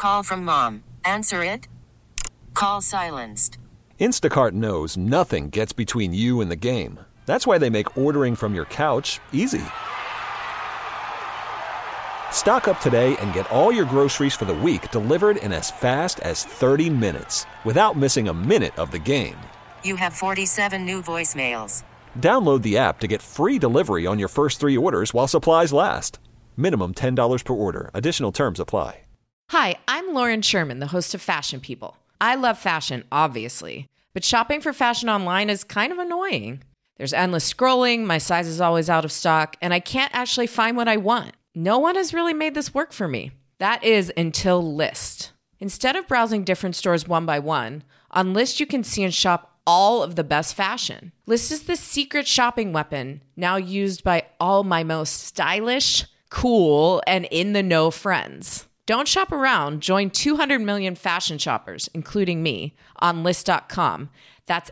Call from mom. Answer it. Call silenced. Instacart knows nothing gets between you and the game. That's why they make ordering from your couch easy. Stock up today and get all your groceries for the week delivered in as fast as 30 minutes without missing a minute of the game. You have 47 new voicemails. Download the app to get free delivery on your first 3 orders while supplies last. Minimum $10 per order. Additional terms apply. Hi, I'm Lauren Sherman, the host of Fashion People. I love fashion, obviously, but shopping for fashion online is kind of annoying. There's endless scrolling, my size is always out of stock, and I can't actually find what I want. No one has really made this work for me. That is until Lyst. Instead of browsing different stores one by one, on Lyst you can see and shop all of the best fashion. Lyst is the secret shopping weapon now used by all my most stylish, cool, and in-the-know friends. Don't shop around. Join 200 million fashion shoppers, including me, on Lyst.com. That's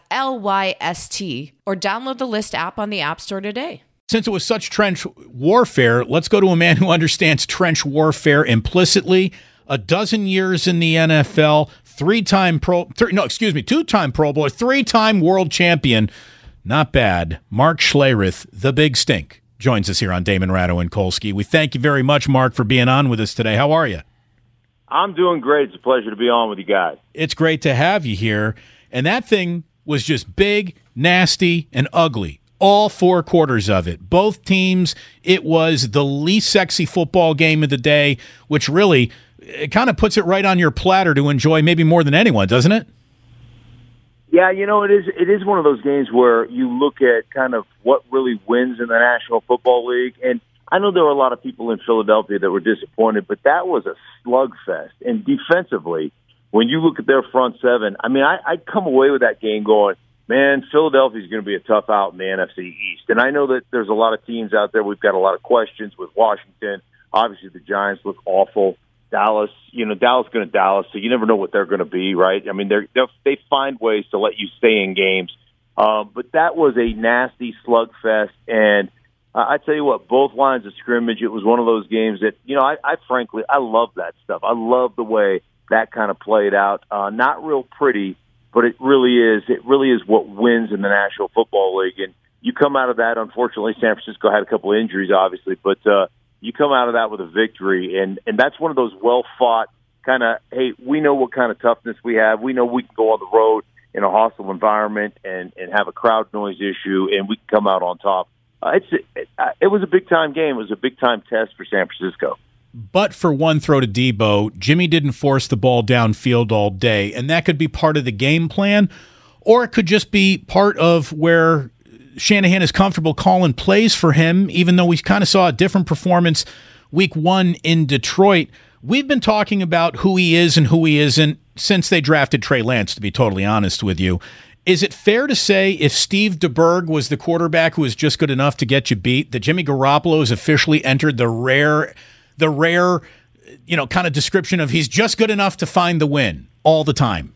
Lyst, or download the Lyst app on the App Store today. Since it was such trench warfare, let's go to a man who understands trench warfare implicitly. 12 years in the NFL, two-time Pro Bowler, 3-time world champion. Not bad. Mark Schlereth, the Big Stink, joins us here on Damon Ratto and Kolsky. We thank you very much, Mark, for being on with us today. How are you? I'm doing great. It's a pleasure to be on with you guys. It's great to have you here. And that thing was just big, nasty, and ugly. All 4 quarters of it. Both teams, it was the least sexy football game of the day, which really it kind of puts it right on your platter to enjoy maybe more than anyone, doesn't it? Yeah, it is one of those games where you look at kind of what really wins in the National Football League. And I know there were a lot of people in Philadelphia that were disappointed, but that was a slugfest. And defensively, when you look at their front seven, I mean, I'd come away with that game going, man, Philadelphia's going to be a tough out in the NFC East. And I know that there's a lot of teams out there. We've got a lot of questions with Washington. Obviously, the Giants look awful. Dallas going to Dallas, so you never know what they're going to be, right? I mean, they find ways to let you stay in games. But that was a nasty slugfest. And I tell you what, both lines of scrimmage, it was one of those games that, I frankly, I love that stuff. I love the way that kind of played out. Not real pretty, but it really is what wins in the National Football League. And you come out of that, unfortunately, San Francisco had a couple of injuries, obviously, but you come out of that with a victory. And that's one of those well-fought kind of, hey, we know what kind of toughness we have. We know we can go on the road in a hostile environment and have a crowd noise issue, and we can come out on top. It was a big-time game. It was a big-time test for San Francisco. But for one throw to Debo, Jimmy didn't force the ball downfield all day, and that could be part of the game plan, or it could just be part of where Shanahan is comfortable calling plays for him, even though we kind of saw a different performance week 1 in Detroit. We've been talking about who he is and who he isn't since they drafted Trey Lance, to be totally honest with you. Is it fair to say if Steve DeBerg was the quarterback who was just good enough to get you beat, that Jimmy Garoppolo has officially entered the rare, kind of description of he's just good enough to find the win all the time?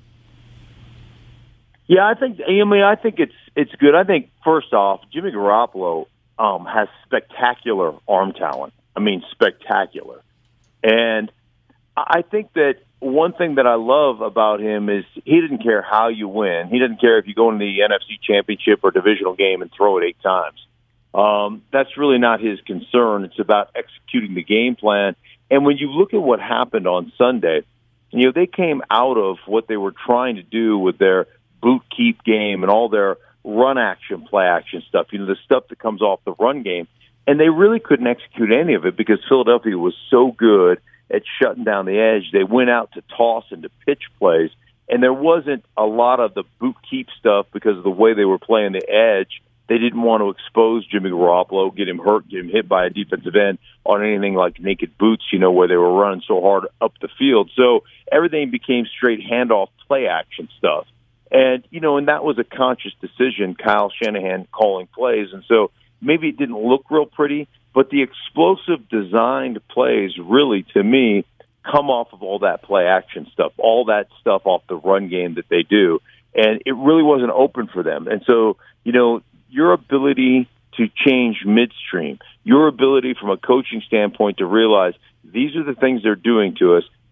Yeah, I think it's good. I think, first off, Jimmy Garoppolo has spectacular arm talent. I mean, spectacular. And I think that one thing that I love about him is he didn't care how you win. He doesn't care if you go into the NFC Championship or divisional game and throw it 8 times. That's really not his concern. It's about executing the game plan. And when you look at what happened on Sunday, they came out of what they were trying to do with their boot keep game and all their run action, play action stuff, the stuff that comes off the run game. And they really couldn't execute any of it because Philadelphia was so good at shutting down the edge. They went out to toss and to pitch plays, and there wasn't a lot of the boot keep stuff because of the way they were playing the edge. They didn't want to expose Jimmy Garoppolo, get him hurt, get him hit by a defensive end on anything like naked boots, where they were running so hard up the field. So everything became straight handoff play action stuff. And, and that was a conscious decision, Kyle Shanahan calling plays. And so maybe it didn't look real pretty, but the explosive designed plays really, to me, come off of all that play action stuff, all that stuff off the run game that they do. And it really wasn't open for them. And so, your ability to change midstream, your ability from a coaching standpoint to realize these are the things they're doing to us.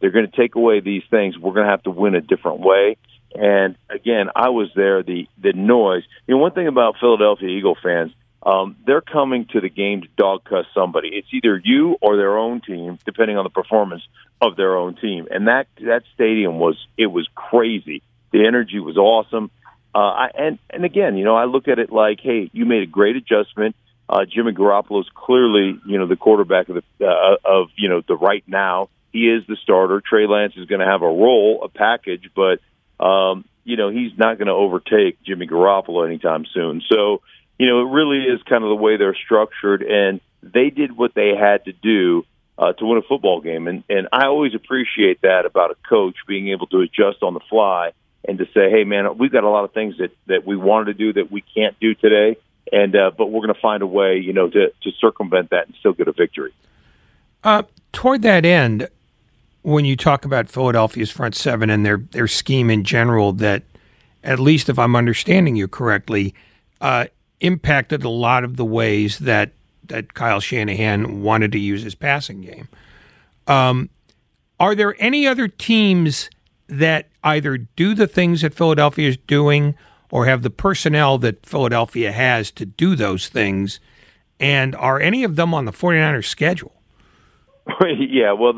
They're going to take away these things. We're going to have to win a different way. And again, I was there. The noise. One thing about Philadelphia Eagle fans, they're coming to the game to dog cuss somebody. It's either you or their own team, depending on the performance of their own team. And that stadium was crazy. The energy was awesome. And again, I look at it like, hey, you made a great adjustment. Jimmy Garoppolo's clearly, the quarterback of the right now. He is the starter. Trey Lance is going to have a role, a package, but he's not going to overtake Jimmy Garoppolo anytime soon. So, it really is kind of the way they're structured, and they did what they had to do to win a football game. And I always appreciate that about a coach, being able to adjust on the fly and to say, hey, man, we've got a lot of things that we wanted to do that we can't do today, and but we're going to find a way, to circumvent that and still get a victory. Toward that end, when you talk about Philadelphia's front seven and their scheme in general, that, at least if I'm understanding you correctly, impacted a lot of the ways that Kyle Shanahan wanted to use his passing game. Are there any other teams that either do the things that Philadelphia is doing or have the personnel that Philadelphia has to do those things? And are any of them on the 49ers schedule? Yeah, well,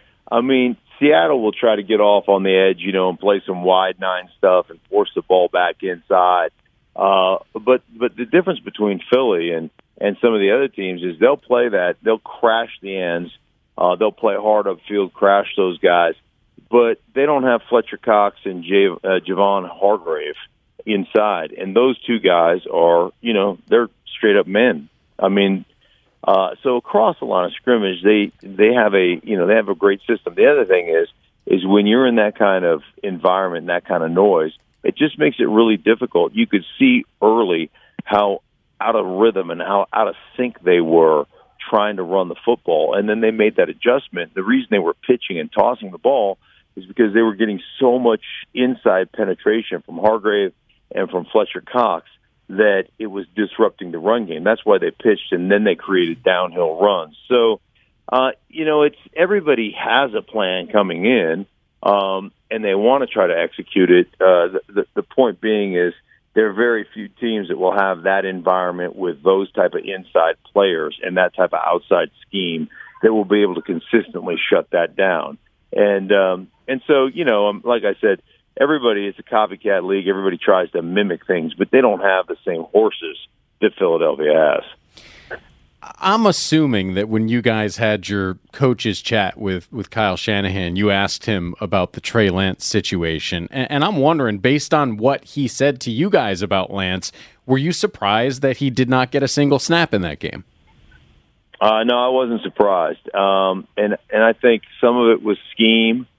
Seattle will try to get off on the edge, and play some wide nine stuff and force the ball back inside. But the difference between Philly and some of the other teams is they'll play that. They'll crash the ends. They'll play hard upfield, crash those guys. But they don't have Fletcher Cox and Javon Hargrave inside. And those two guys are, they're straight-up men. So across the line of scrimmage, they have a great system. The other thing is when you're in that kind of environment, and that kind of noise, it just makes it really difficult. You could see early how out of rhythm and how out of sync they were trying to run the football, and then they made that adjustment. The reason they were pitching and tossing the ball is because they were getting so much inside penetration from Hargrave and from Fletcher Cox that it was disrupting the run game. That's why they pitched, and then they created downhill runs. So, it's everybody has a plan coming in, and they want to try to execute it. The point being is there are very few teams that will have that environment with those type of inside players and that type of outside scheme that will be able to consistently shut that down. And so, like I said, everybody is a copycat league. Everybody tries to mimic things, but they don't have the same horses that Philadelphia has. I'm assuming that when you guys had your coaches chat with Kyle Shanahan, you asked him about the Trey Lance situation. And I'm wondering, based on what he said to you guys about Lance, were you surprised that he did not get a single snap in that game? No, I wasn't surprised. And I think some of it was scheme.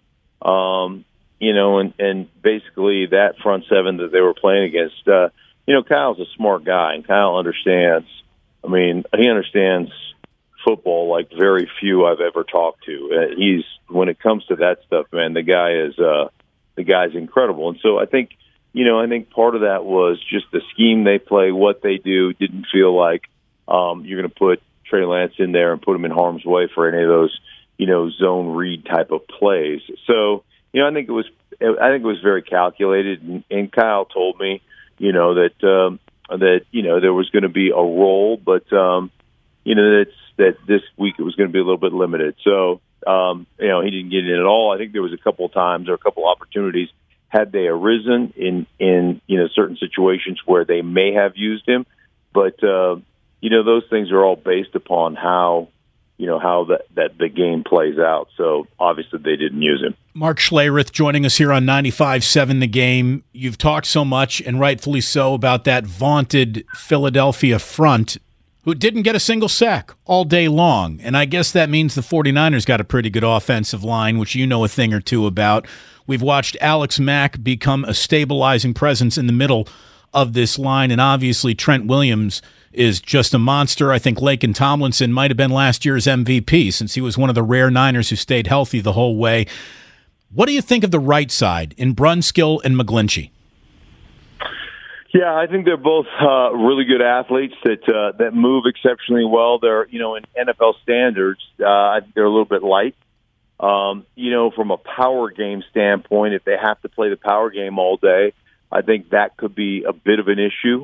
And basically that front seven that they were playing against, Kyle's a smart guy, and Kyle understands. He understands football like very few I've ever talked to. When it comes to that stuff, man, the guy's incredible. And so I think part of that was just the scheme they play, what they do. Didn't feel like you're going to put Trey Lance in there and put him in harm's way for any of those, zone read type of plays. So, I think it was very calculated, and Kyle told me, that there was going to be a role, but that this week it was going to be a little bit limited. So he didn't get in at all. I think there was a couple of times or a couple of opportunities had they arisen in certain situations where they may have used him, but those things are all based upon how that the game plays out. So obviously they didn't use him. Mark Schlereth joining us here on 95.7 The Game. You've talked so much, and rightfully so, about that vaunted Philadelphia front who didn't get a single sack all day long. And I guess that means the 49ers got a pretty good offensive line, which you know a thing or two about. We've watched Alex Mack become a stabilizing presence in the middle of this line, and obviously Trent Williams is just a monster. I think Laken Tomlinson might have been last year's MVP, since he was one of the rare Niners who stayed healthy the whole way. What do you think of the right side in Brunskill and McGlinchey? Yeah, I think they're both really good athletes that move exceptionally well. They're, in NFL standards, they're a little bit light. From a power game standpoint, if they have to play the power game all day, I think that could be a bit of an issue.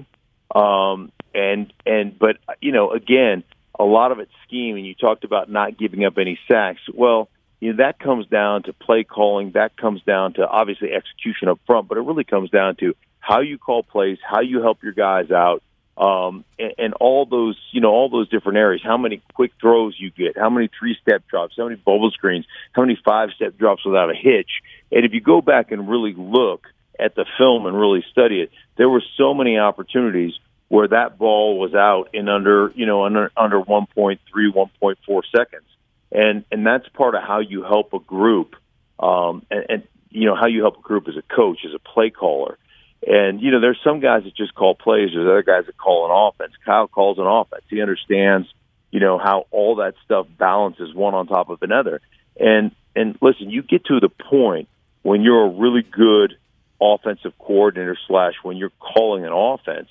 But again, a lot of it's scheme, and you talked about not giving up any sacks. Well, that comes down to play calling. That comes down to obviously execution up front, but it really comes down to how you call plays, how you help your guys out, and all those different areas. How many quick throws you get, how many 3-step drops, how many bubble screens, how many 5-step drops without a hitch. And if you go back and really look at the film and really study it, there were so many opportunities where that ball was out in under 1.3, 1.4 seconds. And that's part of how you help a group, how you help a group as a coach, as a play caller. And, there's some guys that just call plays. There's other guys that call an offense. Kyle calls an offense. He understands, how all that stuff balances one on top of another. And listen, you get to the point when you're a really good offensive coordinator / when you're calling an offense,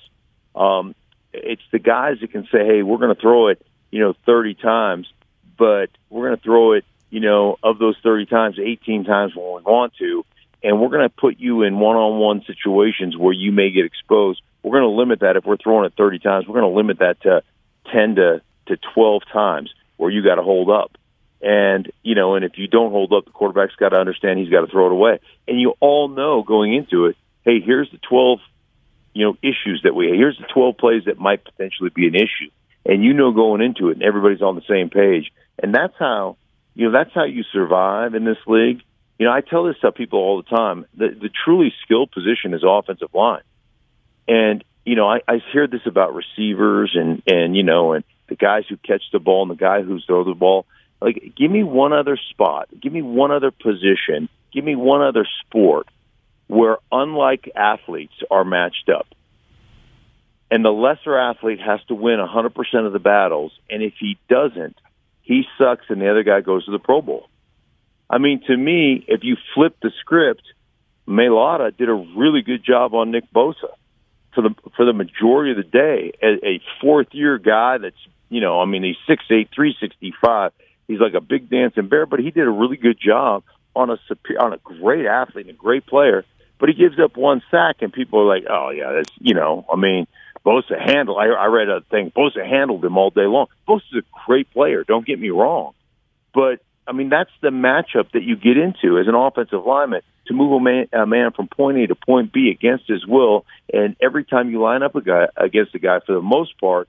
it's the guys that can say, hey, we're going to throw it, 30 times, but we're going to throw it, of those 30 times, 18 times when we want to, and we're going to put you in one-on-one situations where you may get exposed. We're going to limit that. If we're throwing it 30 times, we're going to limit that to 10 to 12 times where you got to hold up. And, and if you don't hold up, the quarterback's got to understand he's got to throw it away. And you all know going into it, hey, here's the 12, issues that here's the 12 plays that might potentially be an issue. And going into it, and everybody's on the same page. And that's how you survive in this league. I tell this to people all the time. The truly skilled position is offensive line. And, I hear this about receivers and the guys who catch the ball and the guy who throws the ball. Like, give me one other spot, give me one other position, give me one other sport where unlike athletes are matched up. And the lesser athlete has to win 100% of the battles. And if he doesn't, he sucks and the other guy goes to the Pro Bowl. I mean, to me, if you flip the script, Mailata did a really good job on Nick Bosa for the majority of the day. A fourth-year guy that's, he's 6'8", 365. He's like a big dancing bear, but he did a really good job on a great athlete and a great player. But he gives up one sack, and people are like, oh, yeah, that's, Bosa handled. I read a thing. Bosa handled him all day long. Bosa's a great player. Don't get me wrong, but that's the matchup that you get into as an offensive lineman to move a man from point A to point B against his will. And every time you line up against a guy, for the most part,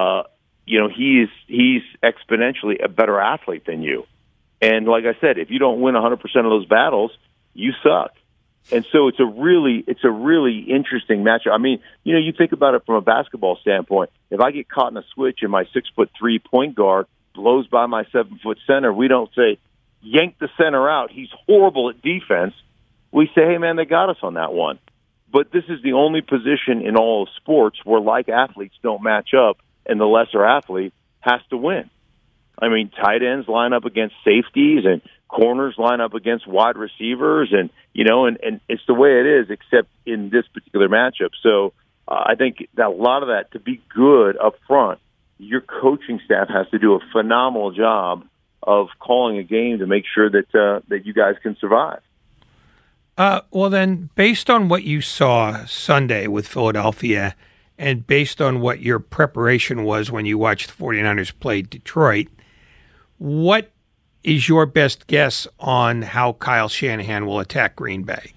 he's exponentially a better athlete than you. And like I said, if you don't win 100% of those battles, you suck. And so it's a really interesting matchup. You think about it from a basketball standpoint. If I get caught in a switch and my 6'3" point guard blows by my 7-foot center, we don't say, yank the center out, he's horrible at defense. We say, hey, man, they got us on that one. But this is the only position in all of sports where like athletes don't match up and the lesser athlete has to win. Tight ends line up against safeties and corners line up against wide receivers, and it's the way it is, except in this particular matchup. So I think that a lot of that, to be good up front, your coaching staff has to do a phenomenal job of calling a game to make sure that you guys can survive. Well, then, based on what you saw Sunday with Philadelphia and based on what your preparation was when you watched the 49ers play Detroit, what is your best guess on how Kyle Shanahan will attack Green Bay?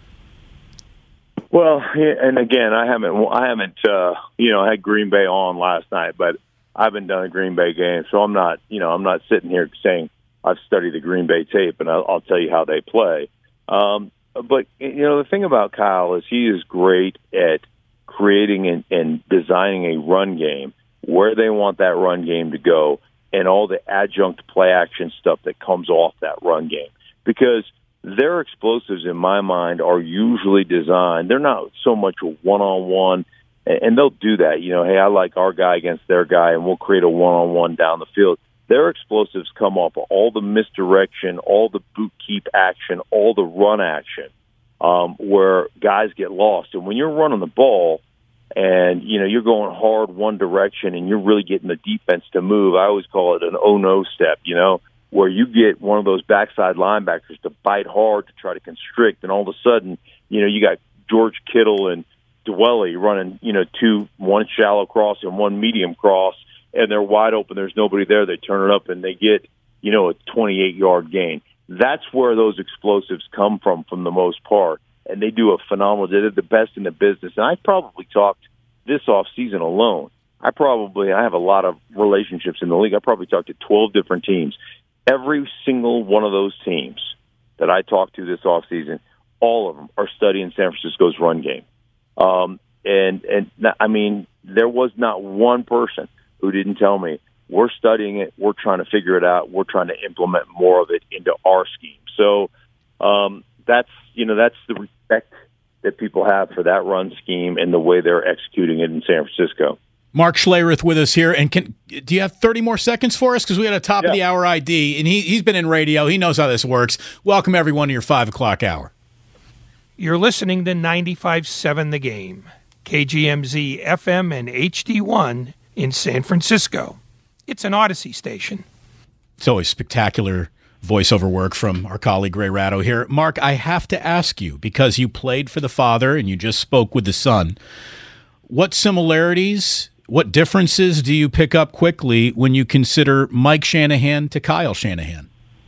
Well, and again, I haven't had Green Bay on last night, but I haven't done a Green Bay game, so I'm not sitting here saying I've studied the Green Bay tape and I'll tell you how they play. But the thing about Kyle is he is great at creating and designing a run game where they want that run game to go, and all the adjunct play action stuff that comes off that run game. Because their explosives, in my mind, are usually designed. They're not so much a one-on-one, and they'll do that. Hey, I like our guy against their guy, and we'll create a one-on-one down the field. Their explosives come off of all the misdirection, all the boot keep action, all the run action, where guys get lost. And when you're running the ball, and you're going hard one direction and you're really getting the defense to move, I always call it an oh no step. where you get one of those backside linebackers to bite hard to try to constrict, and all of a sudden, you got George Kittle and Dwelly running, one shallow cross and one medium cross, and they're wide open. There's nobody there. They turn it up and they get, a 28-yard gain. That's where those explosives come from the most part, and they do a phenomenal. They're the best in the business. And I probably talked this offseason alone. I have a lot of relationships in the league. I probably talked to 12 different teams. Every single one of those teams that I talked to this offseason, all of them are studying San Francisco's run game. There was not one person who didn't tell me, we're studying it, we're trying to figure it out, we're trying to implement more of it into our scheme. So that's the respect that people have for that run scheme and the way they're executing it in San Francisco. Mark Schlereth with us here. And do you have 30 more seconds for us? Because we had a top of the hour ID, and he's been in radio. He knows how this works. Welcome, everyone, to your 5 o'clock hour. You're listening to 95.7 The Game, KGMZ FM and HD1 in San Francisco. It's an Odyssey station. It's always spectacular voiceover work from our colleague Ray Ratto here. Mark, I have to ask you, because you played for the father and you just spoke with the son, what similarities, what differences do you pick up quickly when you consider Mike Shanahan to Kyle Shanahan?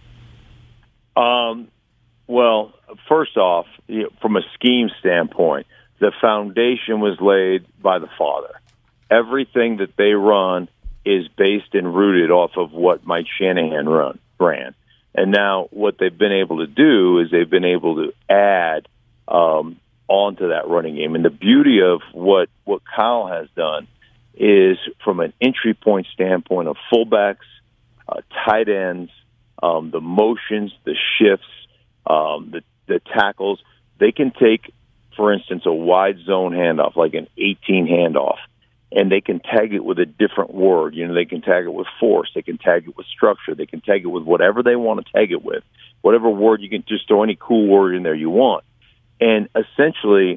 Well, first off, from a scheme standpoint, the foundation was laid by the father. Everything that they run is based and rooted off of what Mike Shanahan ran. And now what they've been able to do is they've been able to add onto that running game. And the beauty of what Kyle has done is, from an entry point standpoint of fullbacks, tight ends, the motions, the shifts, the tackles, they can take, for instance, a wide zone handoff, like an 18 handoff, and they can tag it with a different word. They can tag it with force. They can tag it with structure. They can tag it with whatever they want to tag it with. Whatever word, you can just throw any cool word in there you want. And essentially,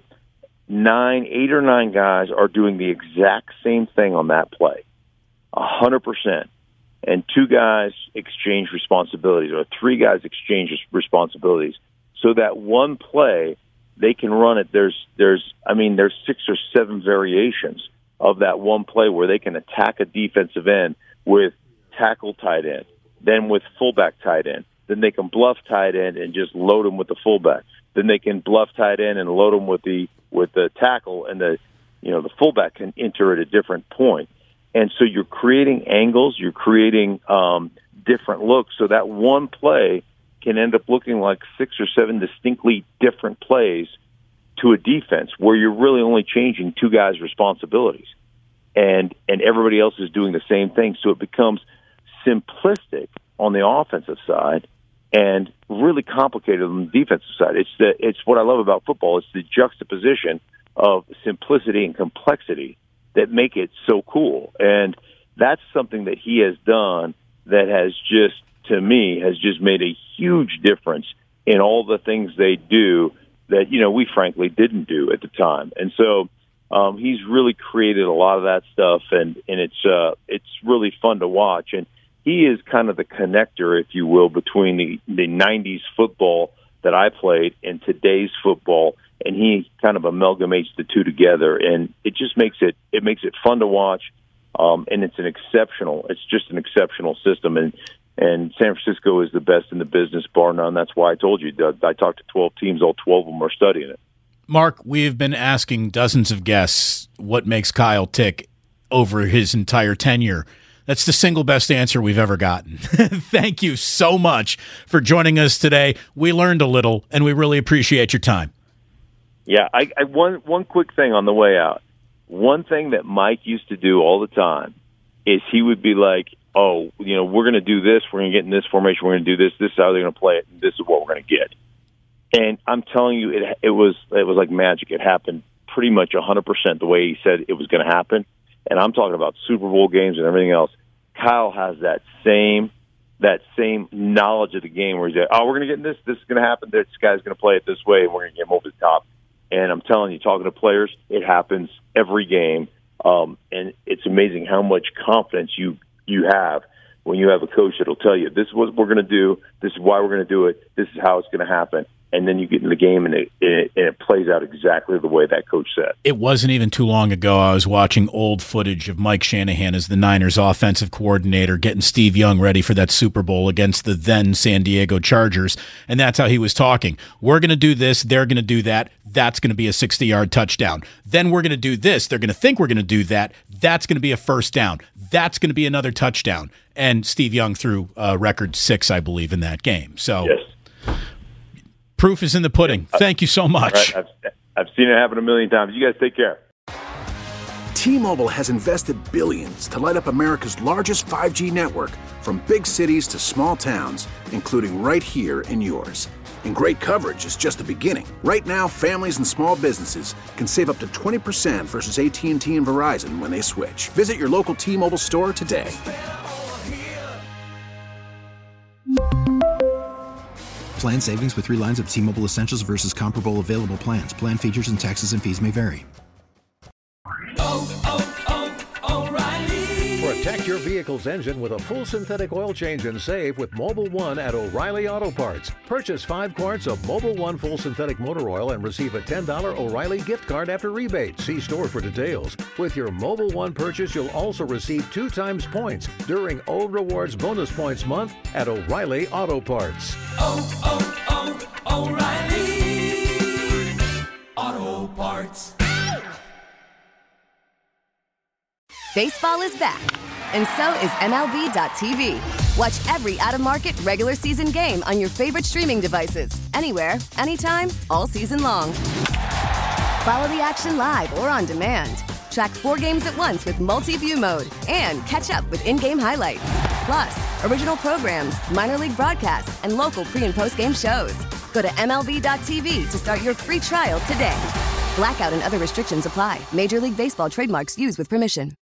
8 or 9 guys are doing the exact same thing on that play, 100%. And 2 guys exchange responsibilities, or 3 guys exchange responsibilities. So that one play, they can run it. There's 6 or 7 variations of that one play where they can attack a defensive end with tackle tight end, then with fullback tight end. Then they can bluff tight end and just load them with the fullback. Then they can bluff tight end and load them with the tackle, and the fullback can enter at a different point. And so you're creating angles, you're creating different looks, so that one play can end up looking like 6 or 7 distinctly different plays to a defense where you're really only changing 2 guys' responsibilities, and everybody else is doing the same thing. So it becomes simplistic on the offensive side and really complicated on the defensive side. It's what I love about football. It's the juxtaposition of simplicity and complexity that make it so cool. And that's something that he has done that has just, to me, has just made a huge difference in all the things they do that, we frankly didn't do at the time. And so he's really created a lot of that stuff, and it's really fun to watch. And he is kind of the connector, if you will, between the 90s football that I played and today's football, and he kind of amalgamates the two together, and it just makes it fun to watch, and it's just an exceptional system, and San Francisco is the best in the business, bar none. That's why I told you, Doug, I talked to 12 teams, all 12 of them are studying it. Mark, we have been asking dozens of guests what makes Kyle tick over his entire tenure. That's the single best answer we've ever gotten. Thank you so much for joining us today. We learned a little, and we really appreciate your time. Yeah, one quick thing on the way out. One thing that Mike used to do all the time is he would be like, we're going to do this, we're going to get in this formation, we're going to do this, this is how they're going to play it, and this is what we're going to get. And I'm telling you, it was like magic. It happened pretty much 100% the way he said it was going to happen. And I'm talking about Super Bowl games and everything else. Kyle has that same knowledge of the game where he's like, we're going to get in this is going to happen, this guy's going to play it this way, and we're going to get him over the top. And I'm telling you, talking to players, it happens every game. And it's amazing how much confidence you have when you have a coach that'll tell you, this is what we're going to do, this is why we're going to do it, this is how it's going to happen. And then you get in the game, and it plays out exactly the way that coach said. It wasn't even too long ago I was watching old footage of Mike Shanahan as the Niners offensive coordinator getting Steve Young ready for that Super Bowl against the then San Diego Chargers, and that's how he was talking. We're going to do this, they're going to do that, that's going to be a 60-yard touchdown. Then we're going to do this, they're going to think we're going to do that, that's going to be a first down, that's going to be another touchdown. And Steve Young threw a record 6, I believe, in that game. So. Yes. Proof is in the pudding. Thank you so much. Right. I've seen it happen a million times. You guys take care. T-Mobile has invested billions to light up America's largest 5G network, from big cities to small towns, including right here in yours. And great coverage is just the beginning. Right now, families and small businesses can save up to 20% versus AT&T and Verizon when they switch. Visit your local T-Mobile store today. Plan savings with 3 lines of T-Mobile Essentials versus comparable available plans. Plan features and taxes and fees may vary. O'Reilly. Protect your vehicle's engine with a full synthetic oil change and save with Mobil 1 at O'Reilly Auto Parts. Purchase 5 quarts of Mobil 1 full synthetic motor oil and receive a $10 O'Reilly gift card after rebate. See store for details. With your Mobil 1 purchase, you'll also receive 2 times points during O Rewards Bonus Points Month at O'Reilly Auto Parts. O'Reilly Auto Parts. Baseball is back, and so is MLB.tv. Watch every out-of-market regular season game on your favorite streaming devices, anywhere, anytime, all season long. Follow the action live or on demand. Track 4 games at once with multi-view mode and catch up with in-game highlights. Plus, original programs, minor league broadcasts, and local pre- and post-game shows. Go to MLB.tv to start your free trial today. Blackout and other restrictions apply. Major League Baseball trademarks used with permission.